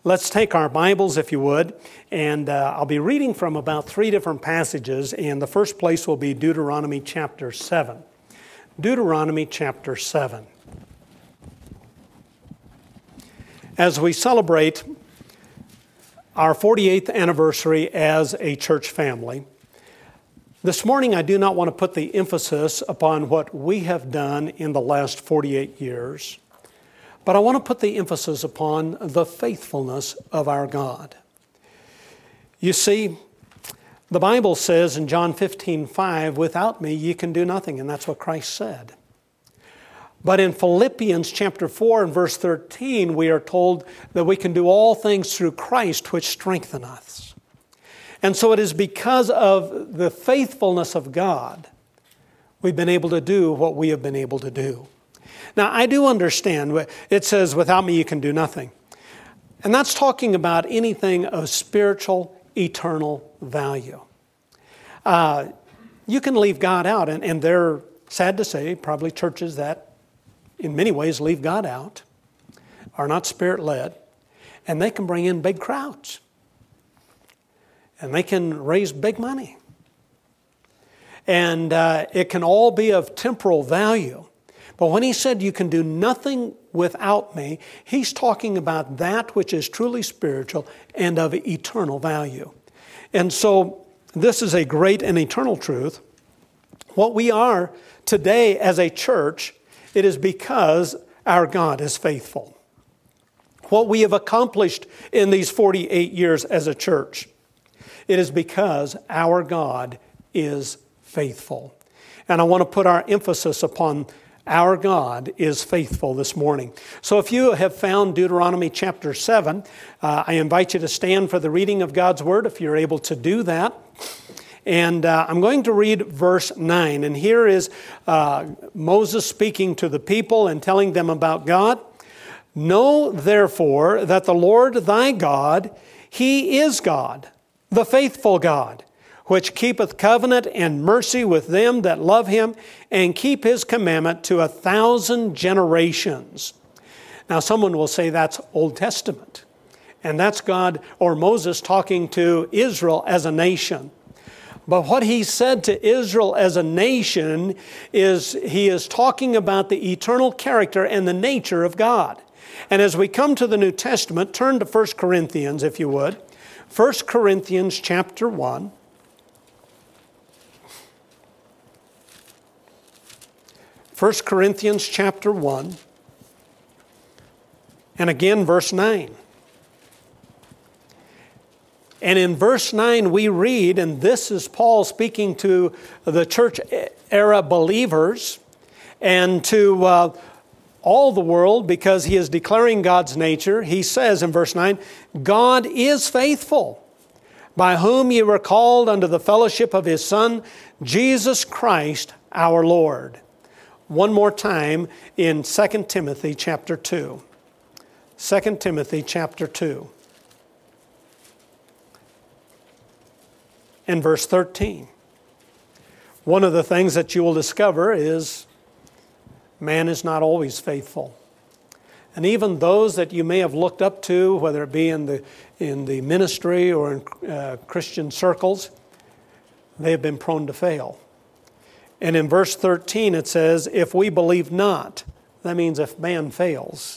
Let's take our Bibles, if you would, and I'll be reading from about 3 different passages, and the first place will be Deuteronomy chapter 7. Deuteronomy chapter 7. As we celebrate our 48th anniversary as a church family, this morning I do not want to put the emphasis upon what we have done in the last 48 years, but I want to put the emphasis upon the faithfulness of our God. You see, the Bible says in John 15:5, "Without me ye can do nothing," and that's what Christ said. But in Philippians chapter 4 and verse 13, we are told that we can do all things through Christ which strengthen us. And so it is because of the faithfulness of God we've been able to do what we have been able to do. Now, I do understand, it says, "Without me you can do nothing." And that's talking about anything of spiritual, eternal value. You can leave God out, and they're, sad to say, probably churches that in many ways leave God out, are not Spirit-led, and they can bring in big crowds. And they can raise big money. And it can all be of temporal value. But when he said you can do nothing without me, he's talking about that which is truly spiritual and of eternal value. And so this is a great and eternal truth. What we are today as a church, it is because our God is faithful. What we have accomplished in these 48 years as a church, it is because our God is faithful. And I want to put our emphasis upon our God is faithful this morning. So if you have found Deuteronomy chapter 7, I invite you to stand for the reading of God's Word if you're able to do that. And I'm going to read verse 9. And here is Moses speaking to the people and telling them about God. "Know therefore that the Lord thy God, He is God, the faithful God, which keepeth covenant and mercy with them that love Him, and keep His commandment to 1,000 generations." Now someone will say that's Old Testament. And that's God or Moses talking to Israel as a nation. But what he said to Israel as a nation is he is talking about the eternal character and the nature of God. And as we come to the New Testament, turn to 1 Corinthians, if you would. 1 Corinthians chapter 1. 1 Corinthians chapter 1, and again verse 9. And in verse 9 we read, and this is Paul speaking to the church era believers and to all the world because he is declaring God's nature. He says in verse 9, "God is faithful, by whom ye were called unto the fellowship of His Son, Jesus Christ our Lord." One more time in 2 Timothy chapter 2. 2 Timothy chapter 2. And verse 13. One of the things that you will discover is man is not always faithful. And even those that you may have looked up to, whether it be in the ministry or in Christian circles, they have been prone to fail. And in verse 13 it says, "If we believe not," that means if man fails,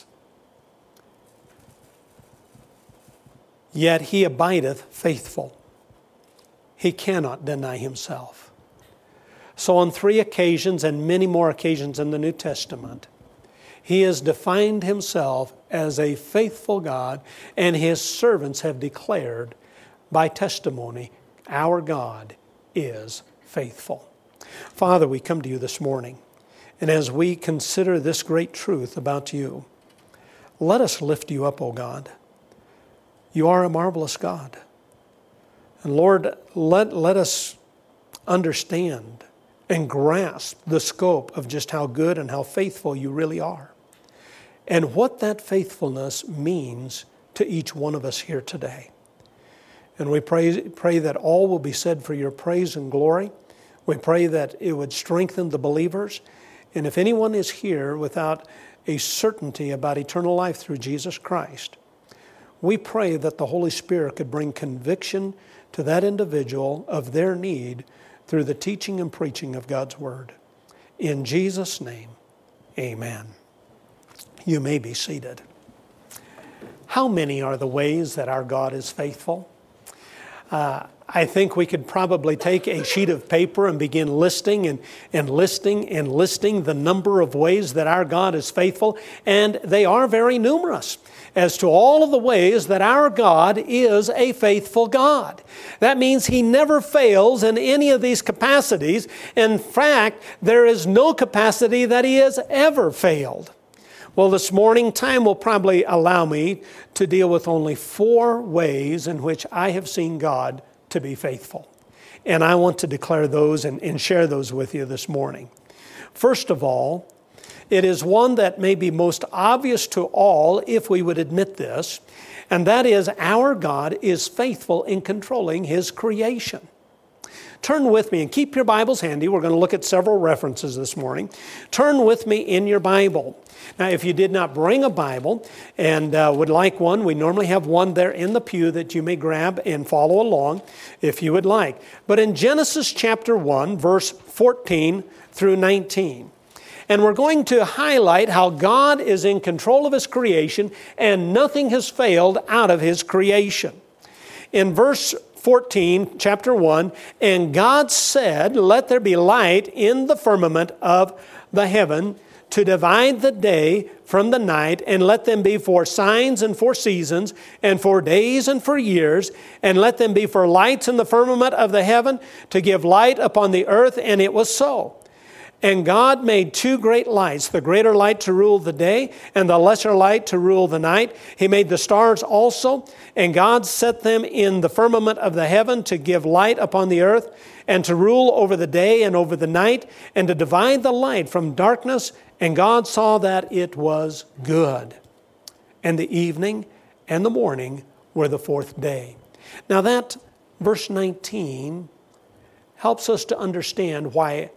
"yet he abideth faithful. He cannot deny himself." So on 3 occasions and many more occasions in the New Testament, he has defined himself as a faithful God, and his servants have declared by testimony, our God is faithful. Father, we come to you this morning, and as we consider this great truth about you, let us lift you up, O God. You are a marvelous God. And Lord, let us understand and grasp the scope of just how good and how faithful you really are, and what that faithfulness means to each one of us here today. And we pray that all will be said for your praise and glory. We pray that it would strengthen the believers. And if anyone is here without a certainty about eternal life through Jesus Christ, we pray that the Holy Spirit could bring conviction to that individual of their need through the teaching and preaching of God's Word. In Jesus' name, amen. You may be seated. How many are the ways that our God is faithful? I think we could probably take a sheet of paper and begin listing the number of ways that our God is faithful, and they are very numerous as to all of the ways that our God is a faithful God. That means He never fails in any of these capacities. In fact, there is no capacity that He has ever failed. Well, this morning, time will probably allow me to deal with only 4 ways in which I have seen God to be faithful. And I want to declare those and share those with you this morning. First of all, it is one that may be most obvious to all if we would admit this, and that is our God is faithful in controlling His creation. Turn with me and keep your Bibles handy. We're going to look at several references this morning. Turn with me in your Bible. Now, if you did not bring a Bible and would like one, we normally have one there in the pew that you may grab and follow along if you would like. But in Genesis chapter 1, verse 14 through 19, and we're going to highlight how God is in control of His creation and nothing has failed out of His creation. In verse 14, chapter 1, and God said, "Let there be light in the firmament of the heaven to divide the day from the night, and let them be for signs and for seasons, and for days and for years, and let them be for lights in the firmament of the heaven to give light upon the earth." And it was so. And God made 2 great lights, the greater light to rule the day, and the lesser light to rule the night. He made the stars also, and God set them in the firmament of the heaven to give light upon the earth, and to rule over the day and over the night, and to divide the light from darkness. And God saw that it was good. And the evening and the morning were the 4th day. Now that verse 19 helps us to understand why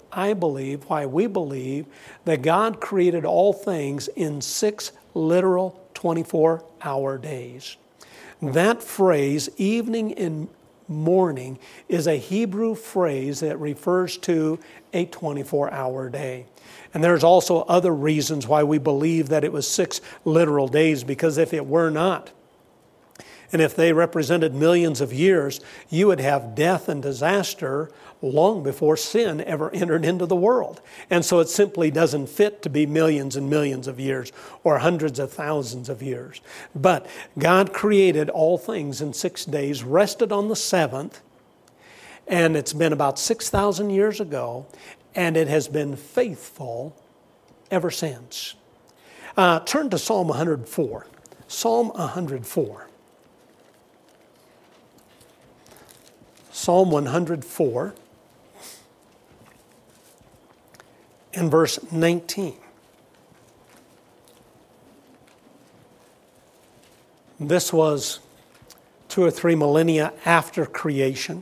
we believe that God created all things in 6 literal 24-hour days. That phrase, evening and morning, is a Hebrew phrase that refers to a 24-hour day. And there's also other reasons why we believe that it was 6 literal days, because if it were not, and if they represented millions of years, you would have death and disaster long before sin ever entered into the world. And so it simply doesn't fit to be millions and millions of years or hundreds of thousands of years. But God created all things in 6 days, rested on the 7th, and it's been about 6,000 years ago, and it has been faithful ever since. Turn to Psalm 104. Psalm 104. Psalm 104 and verse 19. This was 2 or 3 millennia after creation.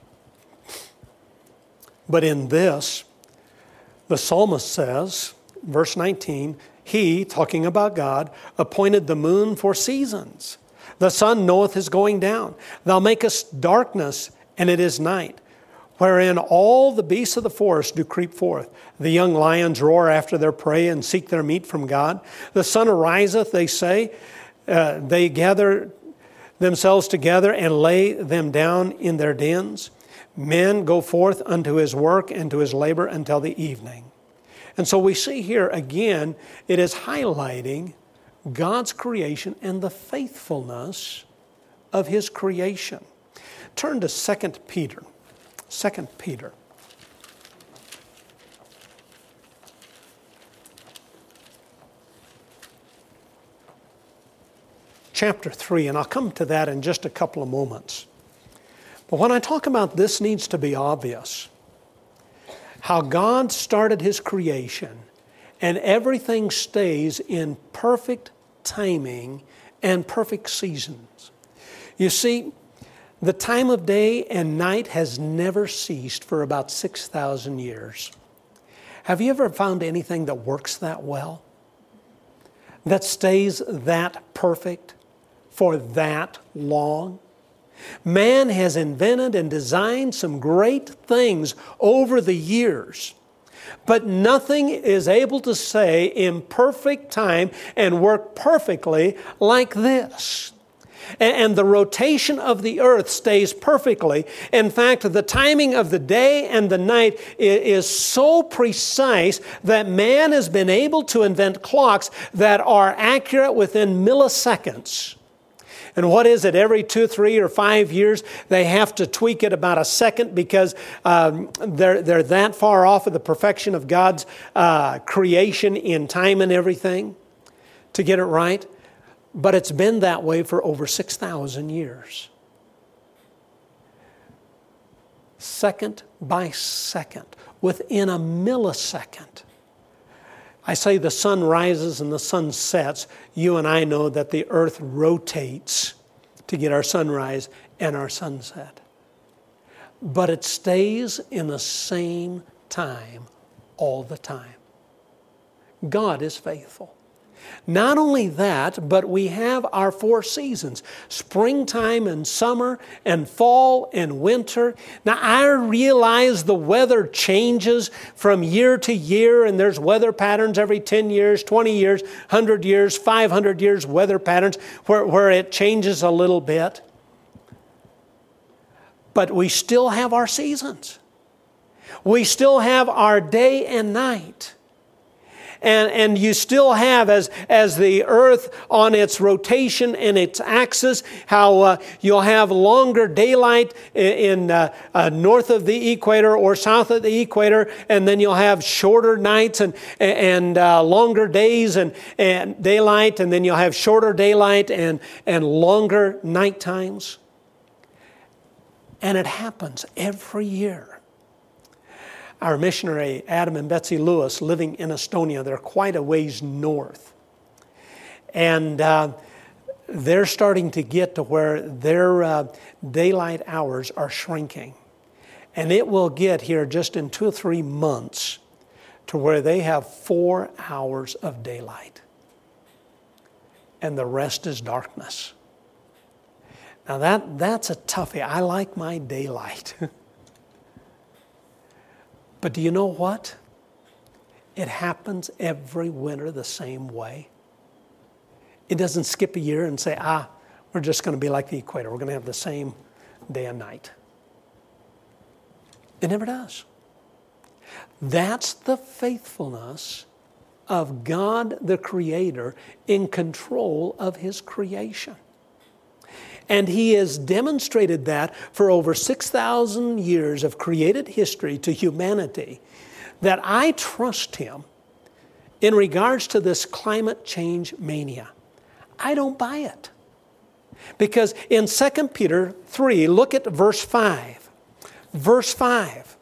But in this, the psalmist says, verse 19, He, talking about God, appointed the moon for seasons. The sun knoweth his going down. Thou makest darkness, and it is night, wherein all the beasts of the forest do creep forth. The young lions roar after their prey and seek their meat from God. The sun ariseth, they say. They gather themselves together and lay them down in their dens. Men go forth unto his work and to his labor until the evening. And so we see here again, it is highlighting God's creation and the faithfulness of His creation. Turn to 2 Peter. 2 Peter. Chapter 3, and I'll come to that in just a couple of moments. But when I talk about this, needs to be obvious. How God started His creation, and everything stays in perfect timing and perfect seasons. You see, the time of day and night has never ceased for about 6,000 years. Have you ever found anything that works that well? That stays that perfect for that long. Man has invented and designed some great things over the years, but nothing is able to say in perfect time and work perfectly like this. And the rotation of the earth stays perfectly. In fact, the timing of the day and the night is so precise that man has been able to invent clocks that are accurate within milliseconds. And what is it? Every 2, 3, or 5 years, they have to tweak it about a second because they're that far off of the perfection of God's creation in time and everything to get it right. But it's been that way for over 6,000 years. Second by second, within a millisecond. I say the sun rises and the sun sets. You and I know that the earth rotates to get our sunrise and our sunset. But it stays in the same time all the time. God is faithful. Not only that, but we have our 4 seasons, springtime and summer and fall and winter. Now, I realize the weather changes from year to year, and there's weather patterns every 10 years, 20 years, 100 years, 500 years, weather patterns where it changes a little bit. But we still have our seasons. We still have our day and night. And you still have, as the earth on its rotation and its axis, how you'll have longer daylight in north of the equator or south of the equator, and then you'll have shorter nights and longer days and daylight, and then you'll have shorter daylight and longer night times. And it happens every year. Our missionary, Adam and Betsy Lewis, living in Estonia, they're quite a ways north. And they're starting to get to where their daylight hours are shrinking. And it will get here just in 2 or 3 months to where they have 4 hours of daylight. And the rest is darkness. Now that's a toughie. I like my daylight. But do you know what? It happens every winter the same way. It doesn't skip a year and say, we're just going to be like the equator. We're going to have the same day and night. It never does. That's the faithfulness of God the Creator in control of His creation. And He has demonstrated that for over 6,000 years of created history to humanity, that I trust Him in regards to this climate change mania. I don't buy it. Because in 2 Peter 3, look at verse 5. Verse 5.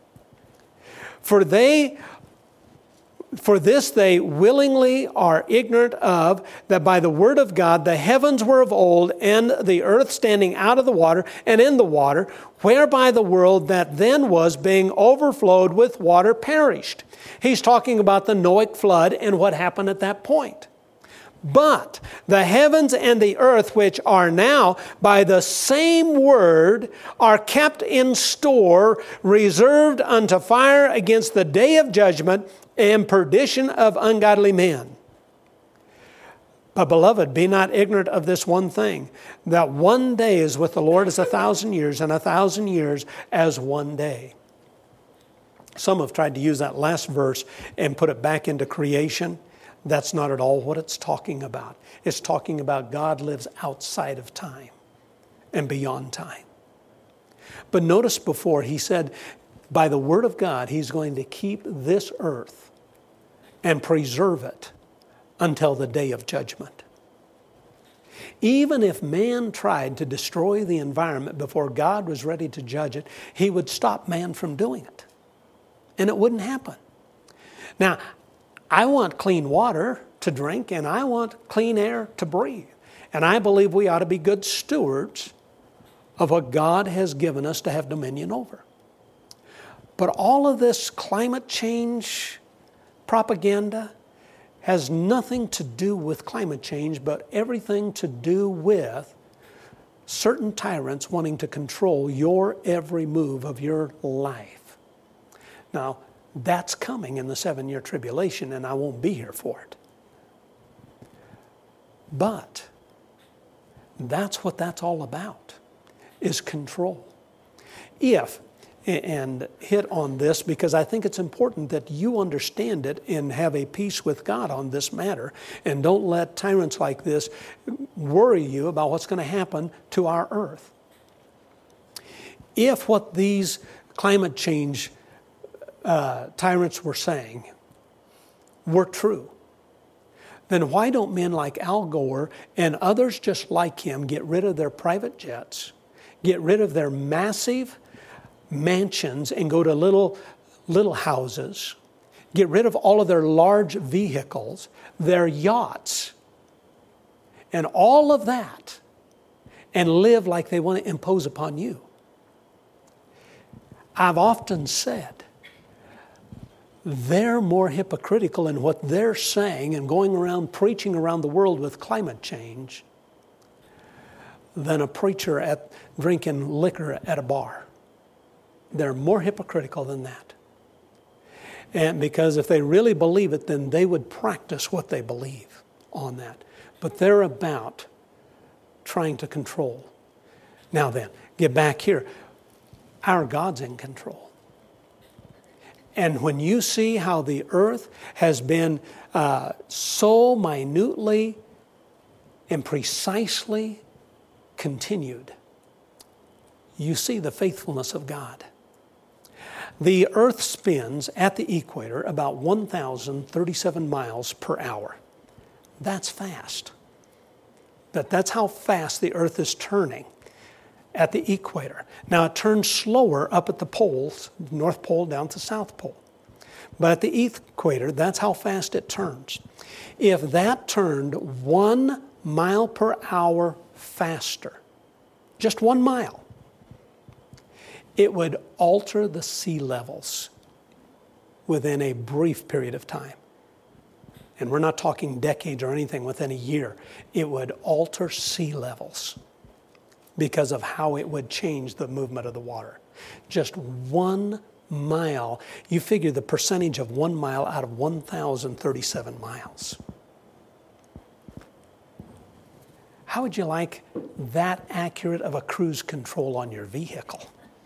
For this they willingly are ignorant of, that by the word of God the heavens were of old, and the earth standing out of the water and in the water, whereby the world that then was, being overflowed with water, perished. He's talking about the Noahic flood and what happened at that point. But the heavens and the earth, which are now by the same word, are kept in store, reserved unto fire against the day of judgment and perdition of ungodly men. But beloved, be not ignorant of this one thing, that one day is with the Lord as 1,000 years, and 1,000 years as one day. Some have tried to use that last verse and put it back into creation. That's not at all what it's talking about. It's talking about God lives outside of time and beyond time. But notice before, he said, by the word of God, He's going to keep this earth and preserve it until the day of judgment. Even if man tried to destroy the environment before God was ready to judge it, He would stop man from doing it. And it wouldn't happen. Now, I want clean water to drink, and I want clean air to breathe. And I believe we ought to be good stewards of what God has given us to have dominion over. But all of this climate change propaganda has nothing to do with climate change, but everything to do with certain tyrants wanting to control your every move of your life. Now, that's coming in the 7-year tribulation, and I won't be here for it. But that's what that's all about, is control. And hit on this because I think it's important that you understand it and have a peace with God on this matter, and don't let tyrants like this worry you about what's going to happen to our earth. If what these climate change tyrants were saying were true, then why don't men like Al Gore and others just like him get rid of their private jets, get rid of their massive mansions and go to little houses, get rid of all of their large vehicles, their yachts, and all of that, and live like they want to impose upon you? I've often said they're more hypocritical in what they're saying and going around preaching around the world with climate change than a preacher drinking liquor at a bar. They're more hypocritical than that. And because if they really believe it, then they would practice what they believe on that. But they're about trying to control. Now then, get back here. Our God's in control. And when you see how the earth has been so minutely and precisely continued, you see the faithfulness of God. The earth spins at the equator about 1,037 miles per hour. That's fast. That's how fast the earth is turning at the equator. Now it turns slower up at the poles, North Pole down to South Pole. But at the equator, that's how fast it turns. If that turned 1 mile per hour faster, just 1 mile, it would alter the sea levels within a brief period of time. And we're not talking decades or anything, within a year. It would alter sea levels because of how it would change the movement of the water. Just 1 mile. You figure the percentage of 1 mile out of 1,037 miles. How would you like that accurate of a cruise control on your vehicle?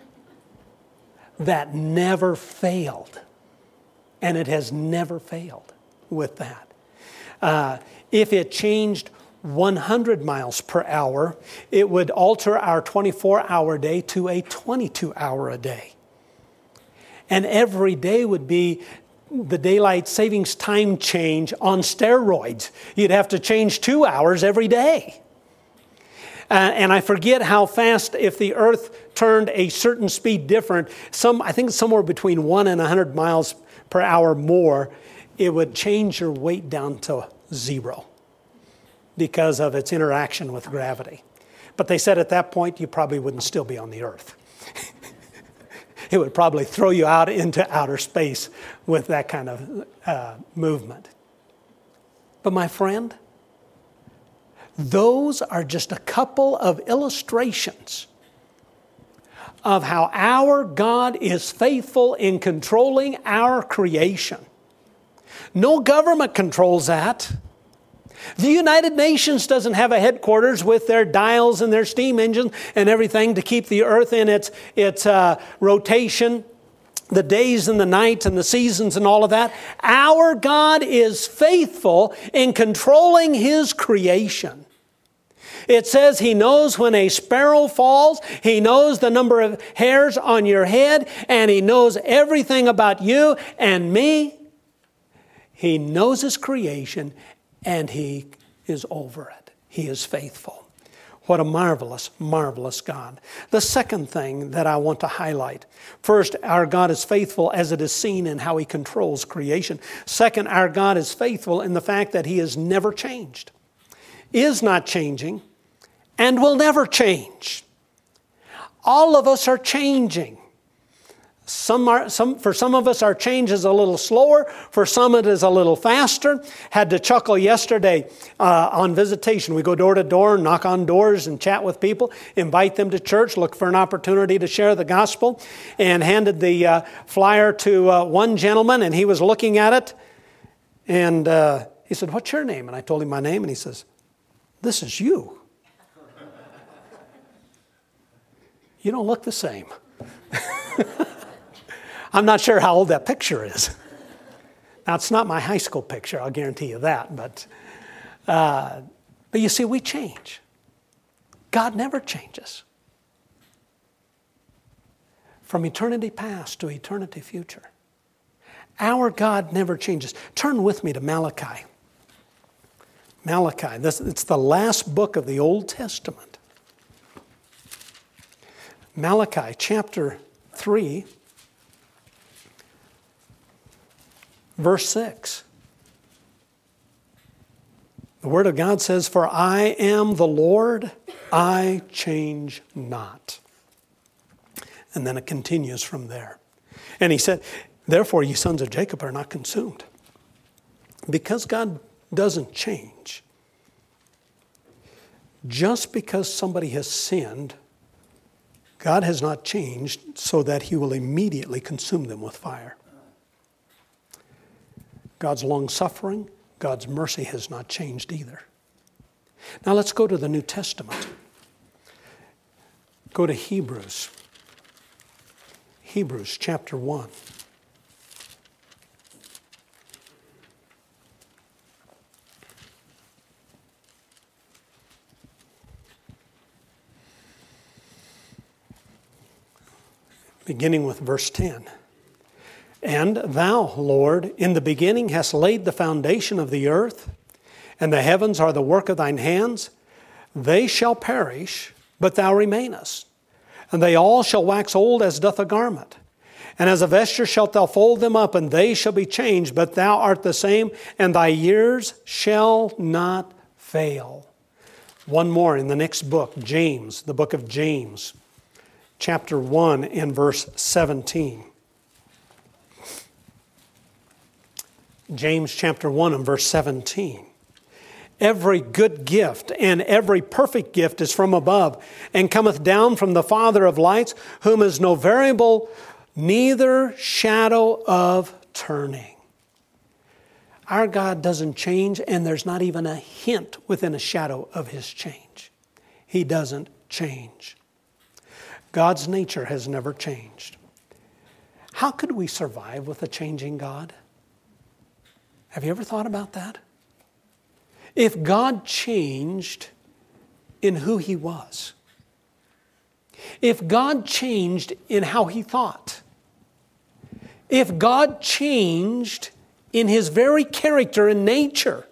That never failed. And it has never failed with that. If it changed 100 miles per hour, it would alter our 24-hour day to a 22-hour a day. And every day would be the daylight savings time change on steroids. You'd have to change 2 hours every day. And I forget how fast, if the earth turned a certain speed different, I think somewhere between 1 and 100 miles per hour more, it would change your weight down to 0 because of its interaction with gravity. But they said at that point, you probably wouldn't still be on the earth. It would probably throw you out into outer space with that kind of movement. But my friend, those are just a couple of illustrations of how our God is faithful in controlling our creation. No government controls that. The United Nations doesn't have a headquarters with their dials and their steam engine and everything to keep the earth in its rotation, the days and the nights and the seasons and all of that. Our God is faithful in controlling His creation. It says He knows when a sparrow falls. He knows the number of hairs on your head, and He knows everything about you and me. He knows His creation, and He is over it. He is faithful. What a marvelous, marvelous God. The second thing that I want to highlight. First, our God is faithful as it is seen in how He controls creation. Second, our God is faithful in the fact that He has never changed, is not changing, and will never change. All of us are changing. For some of us, our change is a little slower. For some, it is a little faster. Had to chuckle yesterday on visitation. We go door to door, knock on doors and chat with people, invite them to church, look for an opportunity to share the gospel, and handed the flyer to one gentleman, and he was looking at it. And he said, "What's your name?" And I told him my name, and he says, "This is you. You don't look the same." I'm not sure how old that picture is. Now, it's not my high school picture, I'll guarantee you that. But you see, we change. God never changes. From eternity past to eternity future. Our God never changes. Turn with me to Malachi. Malachi, it's the last book of the Old Testament. Malachi chapter 3. Verse 6. The Word of God says, "For I am the Lord, I change not." And then it continues from there. And he said, "Therefore, ye sons of Jacob are not consumed." Because God doesn't change, just because somebody has sinned, God has not changed so that He will immediately consume them with fire. God's long-suffering, God's mercy has not changed either. Now let's go to the New Testament. Go to Hebrews. Hebrews chapter 1. Beginning with verse 10. "And thou, Lord, in the beginning hast laid the foundation of the earth, and the heavens are the work of thine hands. They shall perish, but thou remainest. And they all shall wax old as doth a garment. And as a vesture shalt thou fold them up, and they shall be changed, but thou art the same, and thy years shall not fail." One more in the next book, James, the book of James, chapter 1 and verse 17. James chapter 1 and verse 17. "Every good gift and every perfect gift is from above, and cometh down from the Father of lights, whom is no variable, neither shadow of turning." Our God doesn't change, and there's not even a hint within a shadow of His change. He doesn't change. God's nature has never changed. How could we survive with a changing God? Have you ever thought about that? If God changed in who He was, if God changed in how He thought, if God changed in His very character and nature,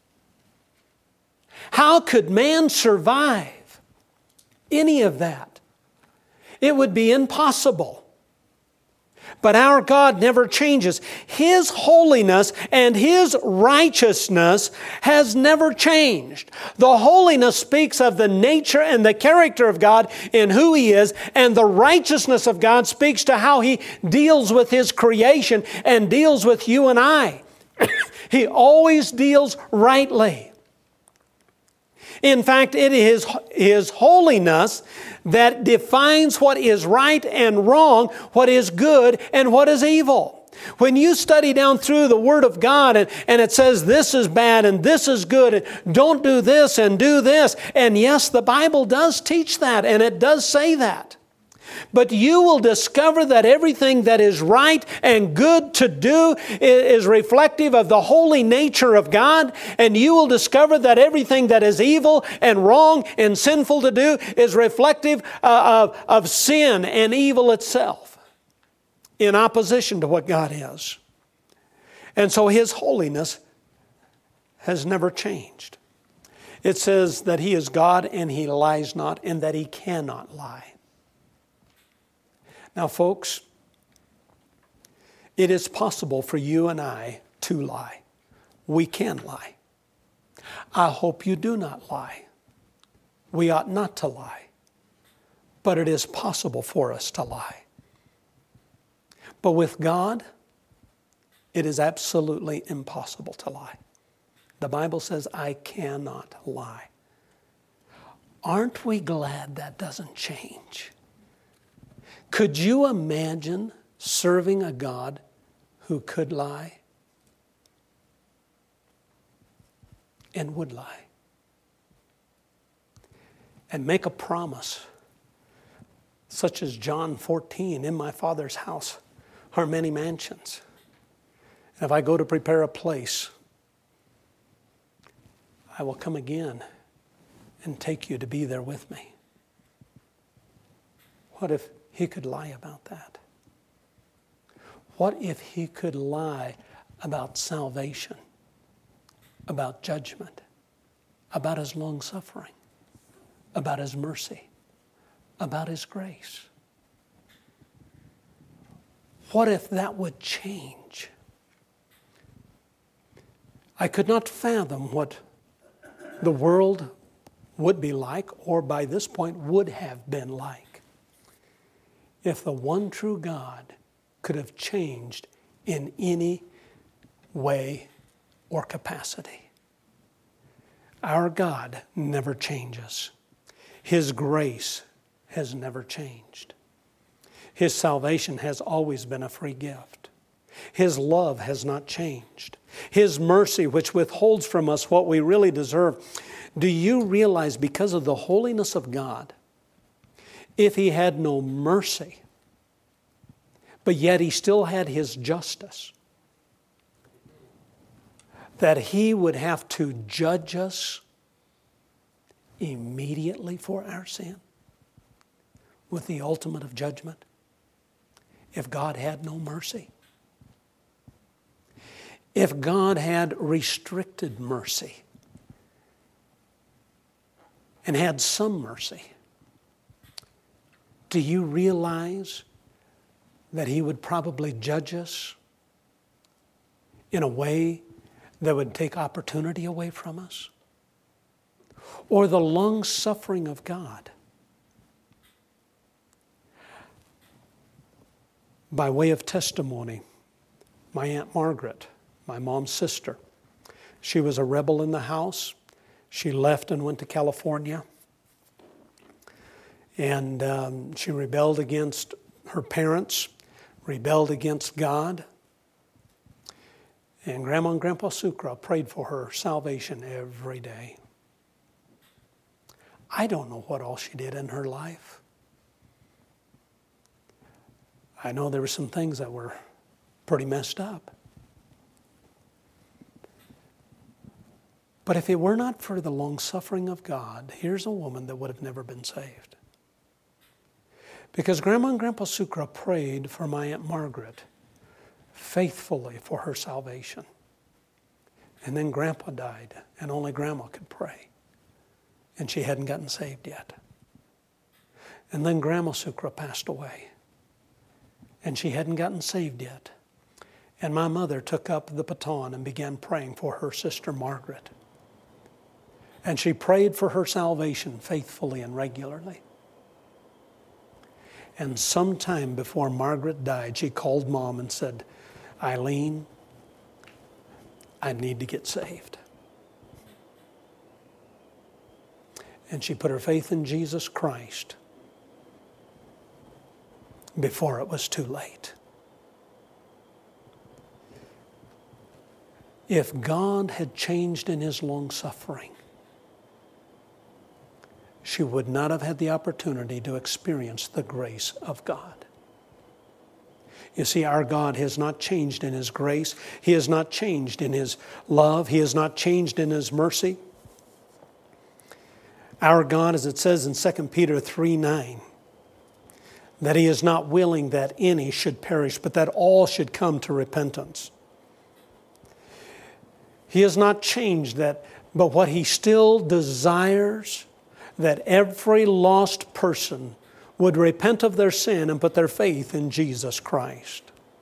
how could man survive any of that? It would be impossible. But our God never changes. His holiness and His righteousness has never changed. The holiness speaks of the nature and the character of God in who He is, and the righteousness of God speaks to how He deals with His creation and deals with you and I. He always deals rightly. In fact, it is His holiness that defines what is right and wrong, what is good and what is evil. When you study down through the Word of God and it says this is bad and this is good and don't do this and do this, and yes, the Bible does teach that and it does say that. But you will discover that everything that is right and good to do is reflective of the holy nature of God. And you will discover that everything that is evil and wrong and sinful to do is reflective of sin and evil itself, in opposition to what God is. And so His holiness has never changed. It says that He is God and He lies not, and that He cannot lie. Now, folks, it is possible for you and I to lie. We can lie. I hope you do not lie. We ought not to lie. But it is possible for us to lie. But with God, it is absolutely impossible to lie. The Bible says, I cannot lie. Aren't we glad that doesn't change? Could you imagine serving a God who could lie and would lie and make a promise such as John 14, in my Father's house are many mansions. And if I go to prepare a place, I will come again and take you to be there with me. What if he could lie about that? What if he could lie about salvation, about judgment, about his long suffering, about his mercy, about his grace? What if that would change? I could not fathom what the world would be like, or by this point would have been like, if the one true God could have changed in any way or capacity. Our God never changes. His grace has never changed. His salvation has always been a free gift. His love has not changed. His mercy, which withholds from us what we really deserve. Do you realize, because of the holiness of God, if he had no mercy, but yet he still had his justice, that he would have to judge us immediately for our sin with the ultimate of judgment if God had no mercy? If God had restricted mercy and had some mercy, do you realize that he would probably judge us in a way that would take opportunity away from us? Or the long suffering of God? By way of testimony, my Aunt Margaret, my mom's sister, she was a rebel in the house. She left and went to California. And she rebelled against her parents, rebelled against God. And Grandma and Grandpa Sucra prayed for her salvation every day. I don't know what all she did in her life. I know there were some things that were pretty messed up. But if it were not for the long suffering of God, here's a woman that would have never been saved. Because Grandma and Grandpa Sucra prayed for my Aunt Margaret faithfully for her salvation. And then Grandpa died, and only Grandma could pray. And she hadn't gotten saved yet. And then Grandma Sucra passed away, and she hadn't gotten saved yet. And my mother took up the baton and began praying for her sister Margaret. And she prayed for her salvation faithfully and regularly. And sometime before Margaret died, she called Mom and said, Eileen, I need to get saved. And she put her faith in Jesus Christ before it was too late. If God had changed in his long suffering, she would not have had the opportunity to experience the grace of God. You see, our God has not changed in his grace. He has not changed in his love. He has not changed in his mercy. Our God, as it says in 2 Peter 3:9, that he is not willing that any should perish, but that all should come to repentance. He has not changed that, but what he still desires, that every lost person would repent of their sin and put their faith in Jesus Christ.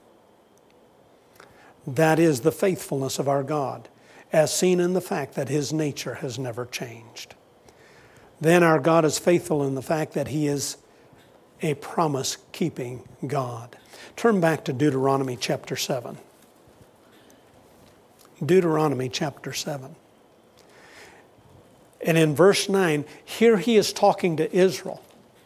That is the faithfulness of our God, as seen in the fact that his nature has never changed. Then our God is faithful in the fact that he is a promise-keeping God. Turn back to Deuteronomy chapter 7. Deuteronomy chapter 7. And in verse 9, here he is talking to Israel.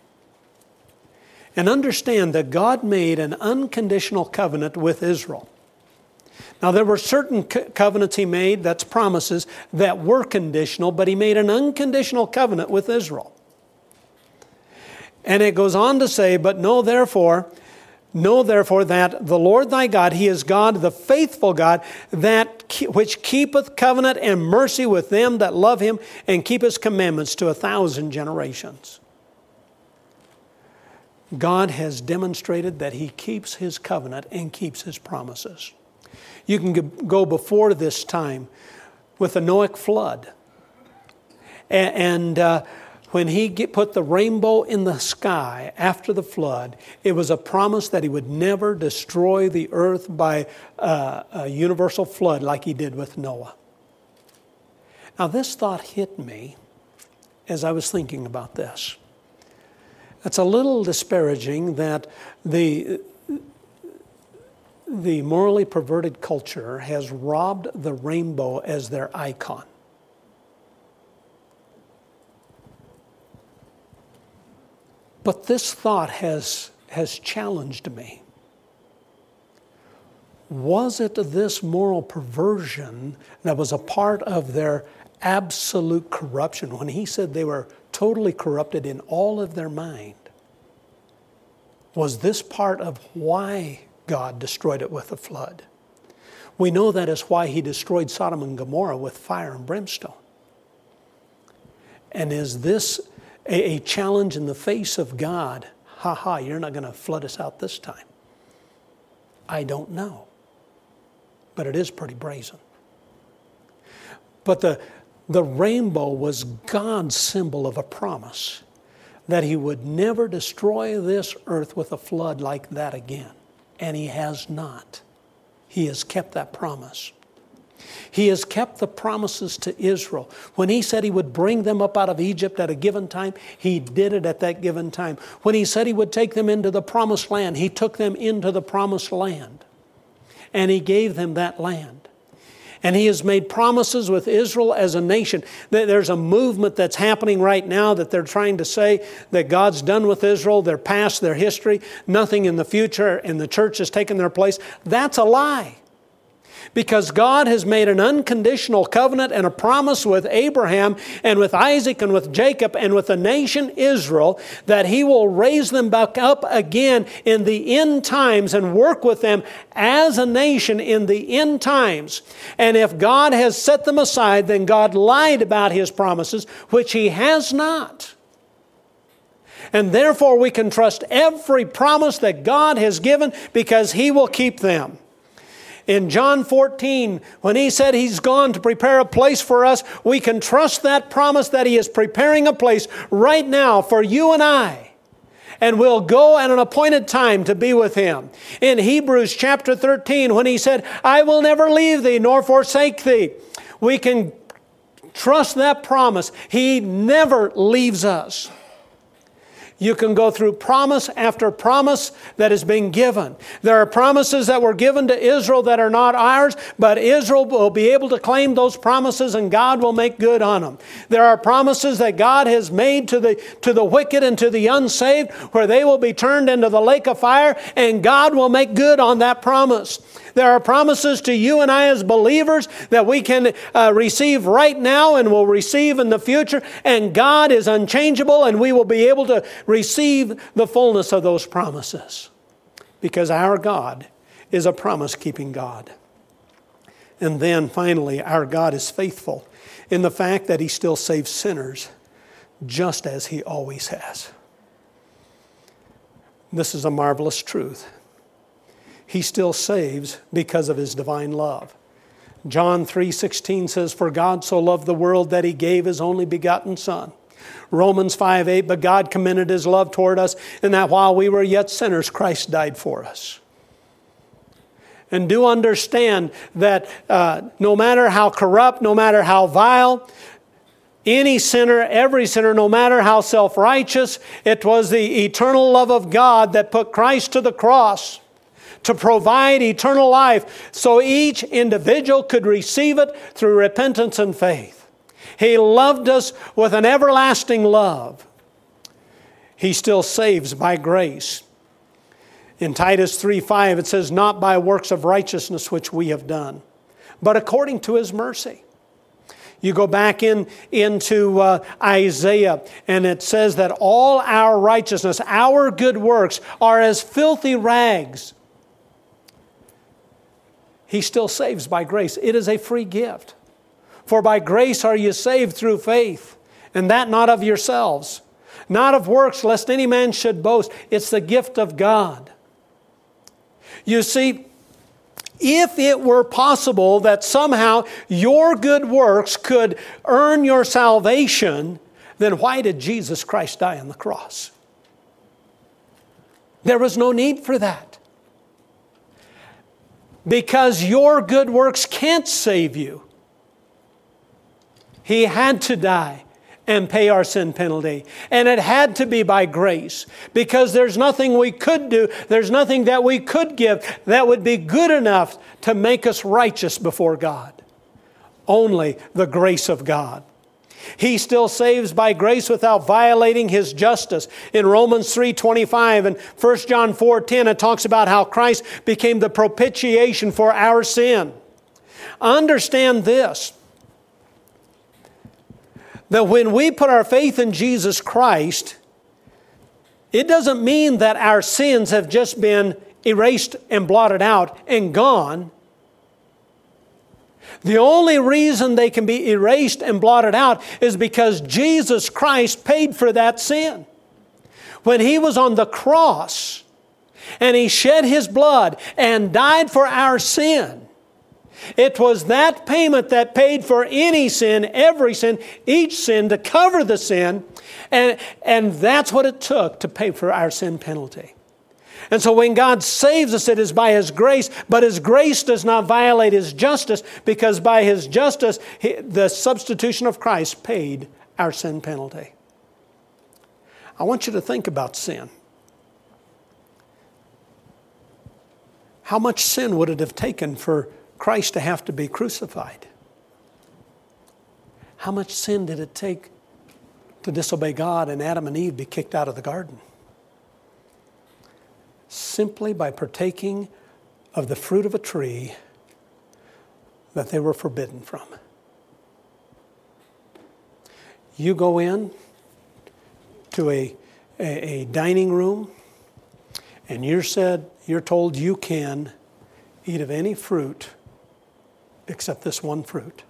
And understand that God made an unconditional covenant with Israel. Now there were certain covenants he made, that's promises, that were conditional, but he made an unconditional covenant with Israel. And it goes on to say, but know therefore that the Lord thy God, He is God, the faithful God, which keepeth covenant and mercy with them that love Him and keep His commandments to 1,000 generations. God has demonstrated that He keeps His covenant and keeps His promises. You can go before this time with the Noahic flood. And when He put the rainbow in the sky after the flood, it was a promise that He would never destroy the earth by a universal flood like He did with Noah. Now this thought hit me as I was thinking about this. It's a little disparaging that the morally perverted culture has robbed the rainbow as their icon. But this thought has challenged me. Was it this moral perversion that was a part of their absolute corruption when He said they were totally corrupted in all of their mind? Was this part of why God destroyed it with a flood? We know that is why He destroyed Sodom and Gomorrah with fire and brimstone. And is this a challenge in the face of God? You're not going to flood us out this time. I don't know. But it is pretty brazen. But the rainbow was God's symbol of a promise that He would never destroy this earth with a flood like that again. And He has not. He has kept that promise. He has kept the promises to Israel. When He said He would bring them up out of Egypt at a given time, He did it at that given time. When He said He would take them into the promised land, He took them into the promised land. And He gave them that land. And He has made promises with Israel as a nation. There's a movement that's happening right now that they're trying to say that God's done with Israel, their past, their history, nothing in the future, and the church has taken their place. That's a lie. Because God has made an unconditional covenant and a promise with Abraham and with Isaac and with Jacob and with the nation Israel that He will raise them back up again in the end times and work with them as a nation in the end times. And if God has set them aside, then God lied about His promises, which He has not. And therefore we can trust every promise that God has given because He will keep them. In John 14, when He said He's gone to prepare a place for us, we can trust that promise that He is preparing a place right now for you and I. And we'll go at an appointed time to be with Him. In Hebrews chapter 13, when He said, I will never leave thee nor forsake thee, we can trust that promise. He never leaves us. You can go through promise after promise that is being given. There are promises that were given to Israel that are not ours, but Israel will be able to claim those promises and God will make good on them. There are promises that God has made to the wicked and to the unsaved where they will be turned into the lake of fire and God will make good on that promise. There are promises to you and I as believers that we can receive right now and will receive in the future. And God is unchangeable and we will be able to receive the fullness of those promises. Because our God is a promise-keeping God. And then finally, our God is faithful in the fact that He still saves sinners just as He always has. This is a marvelous truth. He still saves because of His divine love. John 3:16 says, For God so loved the world that He gave His only begotten Son. Romans 5:8, But God commended His love toward us in that while we were yet sinners, Christ died for us. And do understand that no matter how corrupt, no matter how vile, any sinner, every sinner, no matter how self-righteous. It was the eternal love of God that put Christ to the cross to provide eternal life so each individual could receive it through repentance and faith. He loved us with an everlasting love. He still saves by grace. In Titus 3:5 it says, not by works of righteousness which we have done, but according to His mercy. You go back into Isaiah, and it says that all our righteousness, our good works, are as filthy rags. He still saves by grace. It is a free gift. For by grace are you saved through faith, and that not of yourselves, not of works, lest any man should boast. It's the gift of God. You see, if it were possible that somehow your good works could earn your salvation, then why did Jesus Christ die on the cross? There was no need for that. Because your good works can't save you. He had to die and pay our sin penalty. And it had to be by grace, because there's nothing we could do, there's nothing that we could give that would be good enough to make us righteous before God. Only the grace of God. He still saves by grace without violating His justice. In Romans 3:25 and 1 John 4:10, it talks about how Christ became the propitiation for our sin. Understand this, that when we put our faith in Jesus Christ, it doesn't mean that our sins have just been erased and blotted out and gone. The only reason they can be erased and blotted out is because Jesus Christ paid for that sin. When He was on the cross and He shed His blood and died for our sin, it was that payment that paid for any sin, every sin, each sin, to cover the sin. And that's what it took to pay for our sin penalty. And so when God saves us, it is by His grace. But His grace does not violate His justice, because by His justice, the substitution of Christ paid our sin penalty. I want you to think about sin. How much sin would it have taken for Christ to have to be crucified? How much sin did it take to disobey God and Adam and Eve be kicked out of the garden? Simply by partaking of the fruit of a tree that they were forbidden from. You go in to a dining room, and you're told you can eat of any fruit except this one fruit.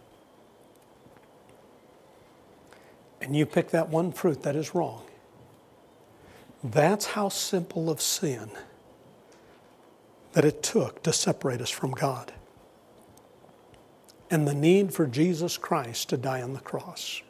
And you pick that one fruit that is wrong. That's how simple of sin that it took to separate us from God. And the need for Jesus Christ to die on the cross.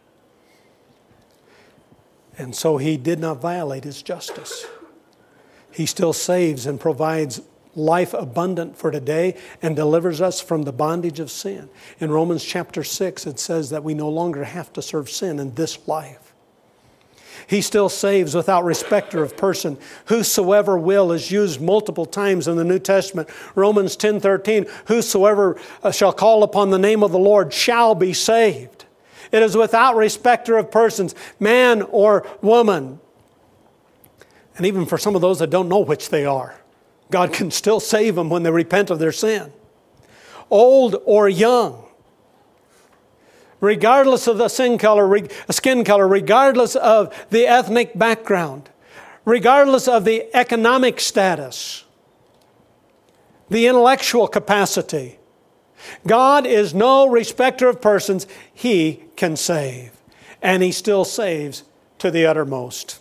And so He did not violate His justice. He still saves and provides life abundant for today and delivers us from the bondage of sin. In Romans chapter 6, it says that we no longer have to serve sin in this life. He still saves without respecter of person. Whosoever will is used multiple times in the New Testament. Romans 10:13, whosoever shall call upon the name of the Lord shall be saved. It is without respecter of persons, man or woman. And even for some of those that don't know which they are, God can still save them when they repent of their sin. Old or young, regardless of the skin color, regardless of the ethnic background, regardless of the economic status, the intellectual capacity. God is no respecter of persons. He can save. And He still saves to the uttermost.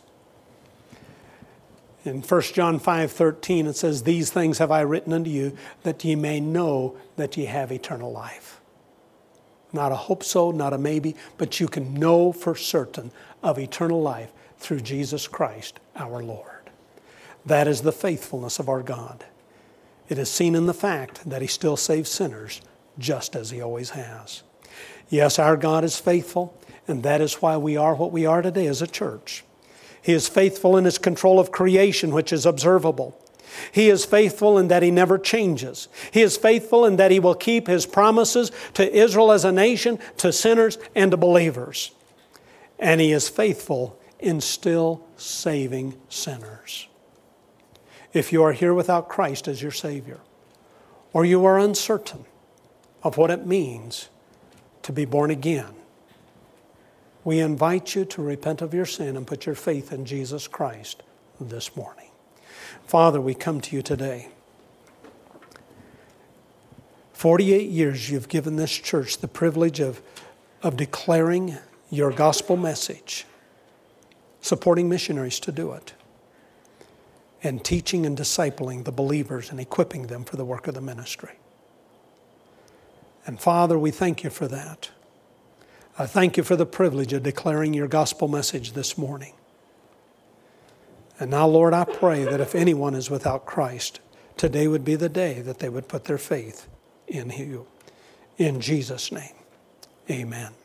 In 1 John 5:13 it says, these things have I written unto you, that ye may know that ye have eternal life. Not a hope so, not a maybe, but you can know for certain of eternal life through Jesus Christ our Lord. That is the faithfulness of our God. It is seen in the fact that He still saves sinners just as He always has. Yes, our God is faithful, and that is why we are what we are today as a church. He is faithful in His control of creation, which is observable. He is faithful in that He never changes. He is faithful in that He will keep His promises to Israel as a nation, to sinners, and to believers. And He is faithful in still saving sinners. If you are here without Christ as your Savior, or you are uncertain of what it means to be born again, we invite you to repent of your sin and put your faith in Jesus Christ this morning. Father, we come to you today. 48 years you've given this church the privilege of declaring your gospel message, supporting missionaries to do it, and teaching and discipling the believers and equipping them for the work of the ministry. And Father, we thank you for that. I thank you for the privilege of declaring your gospel message this morning. And now, Lord, I pray that if anyone is without Christ, today would be the day that they would put their faith in you. In Jesus' name, amen.